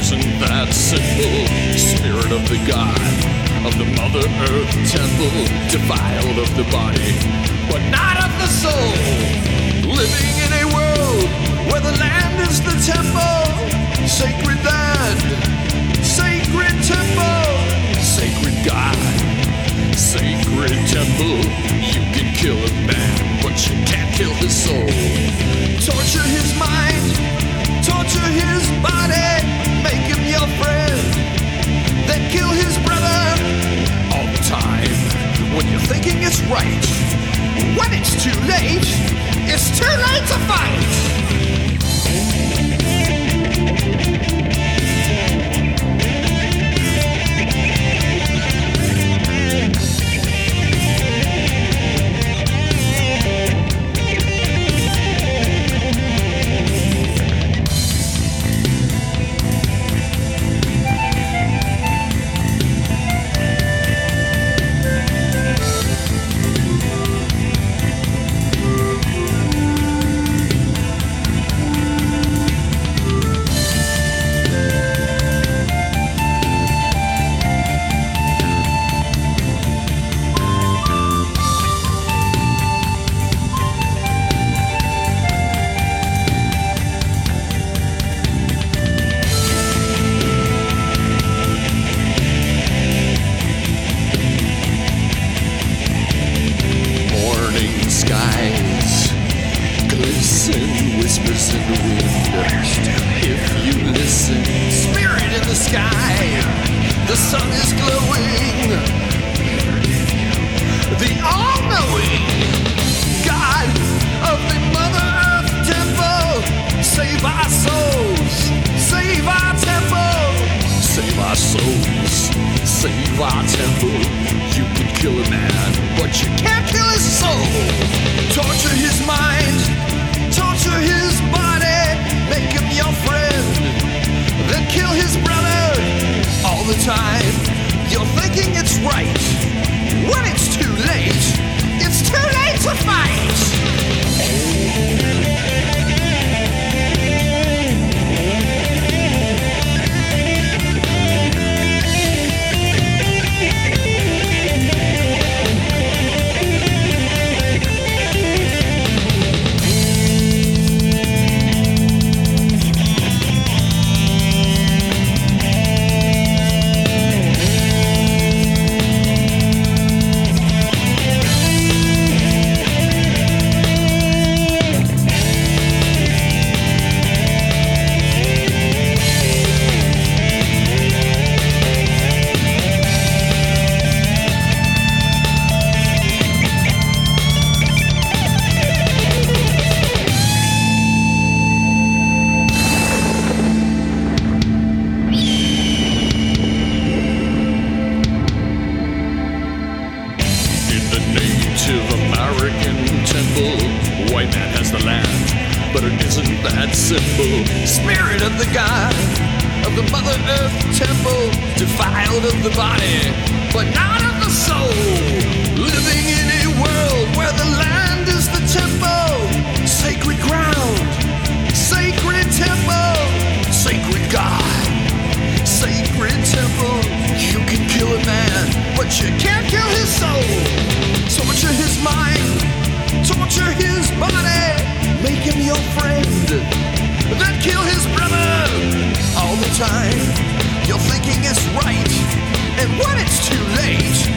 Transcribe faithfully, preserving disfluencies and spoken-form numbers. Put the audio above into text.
isn't that simple. Spirit of the god of the Mother Earth temple, defiled of the body, but not of the soul. Living in a world where the land is the temple, sacred land, sacred temple, sacred God, sacred temple. You can kill a man, but you can't kill his soul. Torture his mind, torture his body, make him your friend, then kill his brother. All the time, when you're thinking it's right, when it's too late, it's too late to fight. Skies glisten, whispers in the wind. If you listen, spirit in the sky, the sun is glowing. The all-knowing God of the Mother Earth temple, save our souls, save our temple, save our souls, save our temple. You can kill a man, but you can't kill his soul. Torture his mind, torture his body, make him your friend, then kill his brother. All the time, you're thinking it's right. When it's too late, it's too late to fight. White man has the land, but it isn't that simple. Spirit of the God of the Mother Earth temple, defiled of the body, but not of the soul. Living in a world where the land is the temple, sacred ground, sacred temple, sacred God, sacred temple. You can kill a man, but you can't kill his soul. Torture his mind, torture his body, make him your friend, then kill his brother. All the time, you're thinking it's right, and when it's too late,